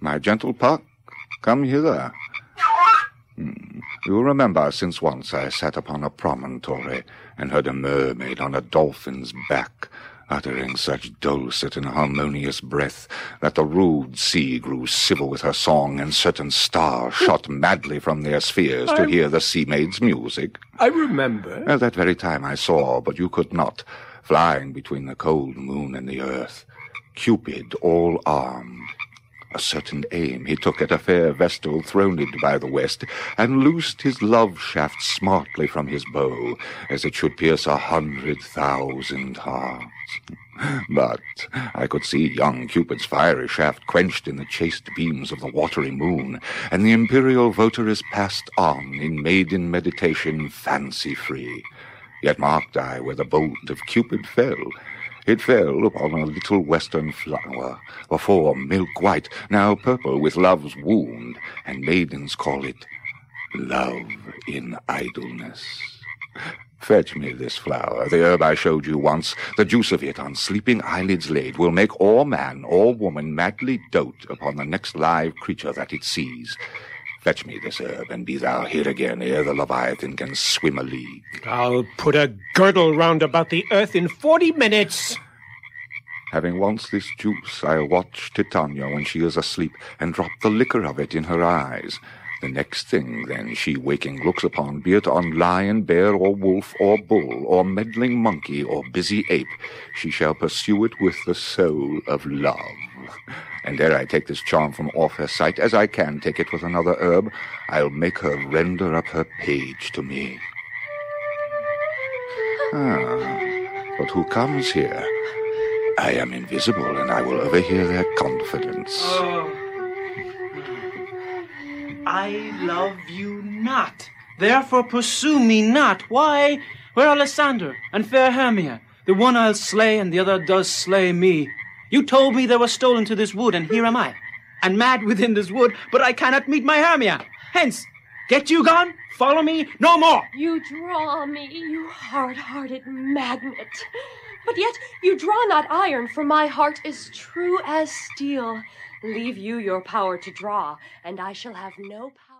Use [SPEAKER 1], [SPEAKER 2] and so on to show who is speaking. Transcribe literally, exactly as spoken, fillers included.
[SPEAKER 1] my gentle Puck, come hither. Hmm. You remember, since once I sat upon a promontory and heard a mermaid on a dolphin's back, uttering such dulcet and harmonious breath that the rude sea grew civil with her song, and certain stars shot madly from their spheres to
[SPEAKER 2] I'm...
[SPEAKER 1] hear the sea maid's music.
[SPEAKER 2] I remember.
[SPEAKER 1] At that very time I saw, but you could not, flying between the cold moon and the earth, Cupid all-armed. A certain aim he took at a fair vestal throned by the west, and loosed his love shaft smartly from his bow, as it should pierce a hundred thousand hearts. But I could see young Cupid's fiery shaft quenched in the chaste beams of the watery moon, and the imperial votaress passed on in maiden meditation fancy-free. Yet marked I where the bolt of Cupid fell. It fell upon a little western flower, before milk-white, now purple with love's wound, and maidens call it love in idleness. Fetch me this flower, the herb I showed you once. The juice of it, on sleeping eyelids laid, will make or man or woman madly dote upon the next live creature that it sees. Fetch me this herb, and be thou here again ere the Leviathan can swim a league.
[SPEAKER 2] I'll put a girdle round about the earth in forty minutes.
[SPEAKER 1] Having once this juice, I'll watch Titania when she is asleep, and drop the liquor of it in her eyes. The next thing, then, she waking looks upon, be it on lion, bear, or wolf, or bull, or meddling monkey, or busy ape, she shall pursue it with the soul of love. And ere I take this charm from off her sight, as I can take it with another herb, I'll make her render up her page to me. Ah, but who comes here? I am invisible, and I will overhear their confidence.
[SPEAKER 3] Oh. I love you not, therefore pursue me not. Why, where are Lysander and fair Hermia? The one I'll slay, and the other does slay me. You told me they were stolen to this wood, and here am I, and mad within this wood, but I cannot meet my Hermia. Hence, get you gone, follow me no more.
[SPEAKER 4] You draw me, you hard-hearted magnet. But yet you draw not iron, for my heart is true as steel. Leave you your power to draw, and I shall have no power.